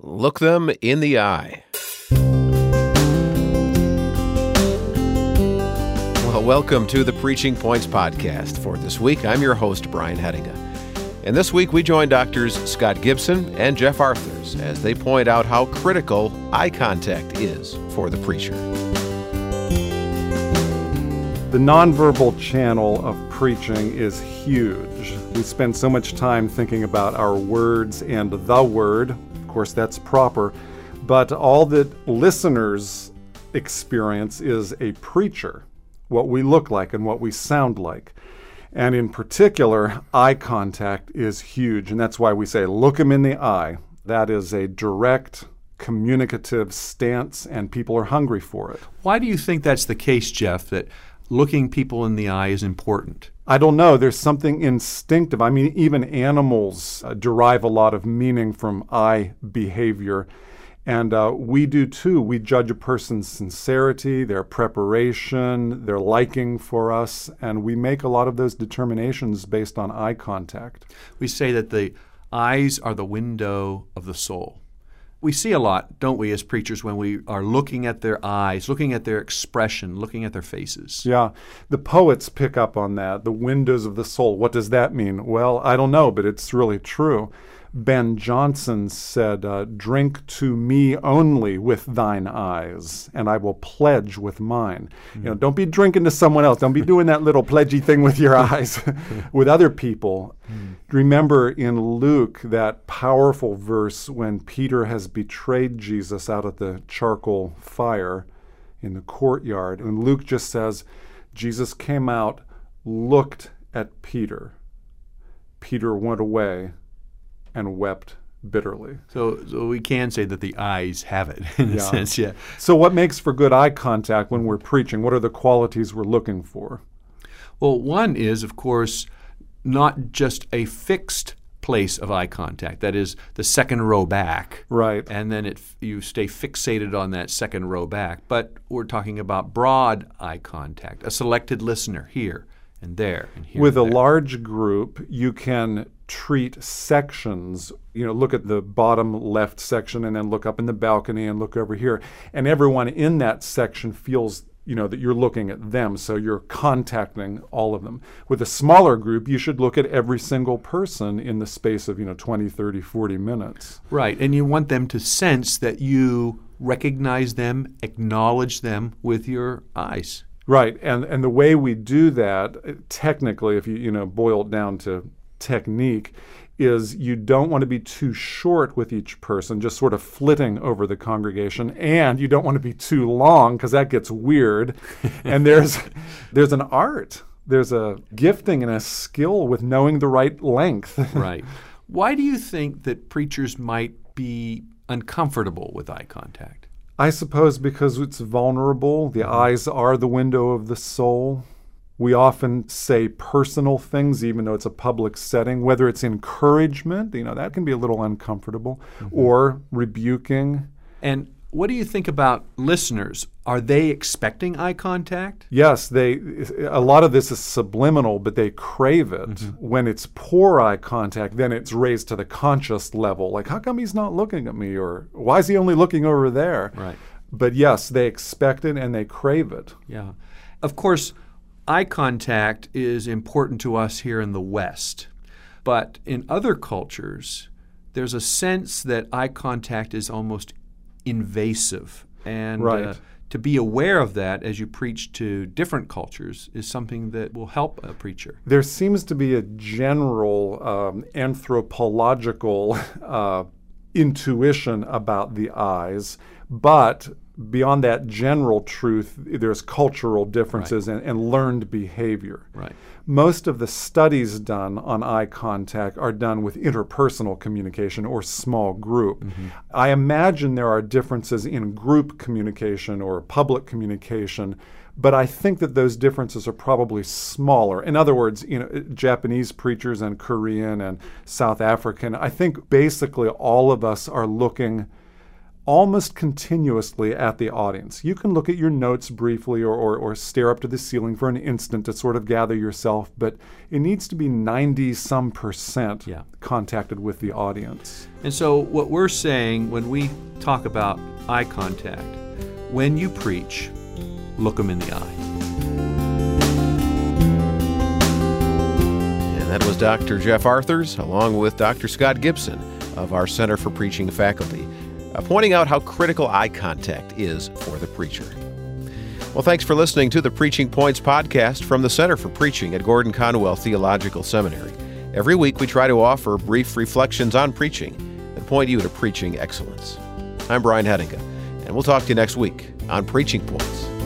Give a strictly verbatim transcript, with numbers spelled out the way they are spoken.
Look them in the eye. Well, welcome to the Preaching Points podcast. For this week, I'm your host, Brian Hettinga. And this week, we join Doctors Scott Gibson and Jeff Arthurs as they point out how critical eye contact is for the preacher. The nonverbal channel of preaching is huge. We spend so much time thinking about our words and the word. Of course, that's proper. But all that listeners experience is a preacher, what we look like and what we sound like. And in particular, eye contact is huge. And that's why we say, look him in the eye. That is a direct, communicative stance, and people are hungry for it. Why do you think that's the case, Jeff, that looking people in the eye is important? I don't know. There's something instinctive. I mean, even animals uh, derive a lot of meaning from eye behavior. And uh, we do too. We judge a person's sincerity, their preparation, their liking for us, and we make a lot of those determinations based on eye contact. We say that the eyes are the window of the soul. We see a lot, don't we, as preachers, when we are looking at their eyes, looking at their expression, looking at their faces. Yeah. The poets pick up on that, the windows of the soul. What does that mean? Well, I don't know, but it's really true. Ben Jonson said, uh, drink to me only with thine eyes, and I will pledge with mine. Mm. You know, don't be drinking to someone else. Don't be doing that little pledgy thing with your eyes with other people. Mm. Remember in Luke that powerful verse when Peter has betrayed Jesus out at the charcoal fire in the courtyard. And Luke just says, Jesus came out, looked at Peter. Peter went away and wept bitterly. So, so we can say that the eyes have it, in yeah. a sense, yeah. So what makes for good eye contact when we're preaching? What are the qualities we're looking for? Well, one is, of course, not just a fixed place of eye contact. That is the second row back. Right. And then it you stay fixated on that second row back. But we're talking about broad eye contact, a selected listener here and there and here. With and a there. large group, you can treat sections, you know, look at the bottom left section and then look up in the balcony and look over here. And everyone in that section feels, you know, that you're looking at them, so you're contacting all of them. With a smaller group, you should look at every single person in the space of, you know, twenty, thirty, forty minutes. Right, and you want them to sense that you recognize them, acknowledge them with your eyes. Right, and and the way we do that, technically, if you, you know, boil it down to technique, is you don't want to be too short with each person, just sort of flitting over the congregation, and you don't want to be too long because that gets weird. And there's there's an art, there's a gifting and a skill with knowing the right length. Right. Why do you think that preachers might be uncomfortable with eye contact? I suppose because it's vulnerable. The eyes are the window of the soul. We often say personal things, even though it's a public setting, whether it's encouragement, you know, that can be a little uncomfortable, mm-hmm. or rebuking. And what do you think about listeners? Are they expecting eye contact? Yes, they. A lot of this is subliminal, but they crave it. Mm-hmm. When it's poor eye contact, then it's raised to the conscious level. Like, how come he's not looking at me? Or why is he only looking over there? Right. But yes, they expect it and they crave it. Yeah. Of course, eye contact is important to us here in the West. But in other cultures, there's a sense that eye contact is almost invasive. And right. uh, to be aware of that as you preach to different cultures is something that will help a preacher. There seems to be a general um, anthropological uh, intuition about the eyes, but beyond that general truth, there's cultural differences, right. and, and learned behavior. Right. Most of the studies done on eye contact are done with interpersonal communication or small group. Mm-hmm. I imagine there are differences in group communication or public communication, but I think that those differences are probably smaller. In other words, you know, Japanese preachers and Korean and South African, I think basically all of us are looking almost continuously at the audience. You can look at your notes briefly or, or, or stare up to the ceiling for an instant to sort of gather yourself, but it needs to be ninety some percent Yeah. contacted with the audience. And so what we're saying when we talk about eye contact, when you preach, look them in the eye. And that was Doctor Jeff Arthurs, along with Doctor Scott Gibson of our Center for Preaching faculty, uh, pointing out how critical eye contact is for the preacher. Well, thanks for listening to the Preaching Points podcast from the Center for Preaching at Gordon Conwell Theological Seminary. Every week we try to offer brief reflections on preaching that point you to preaching excellence. I'm Brian Hettinga, and we'll talk to you next week on Preaching Points.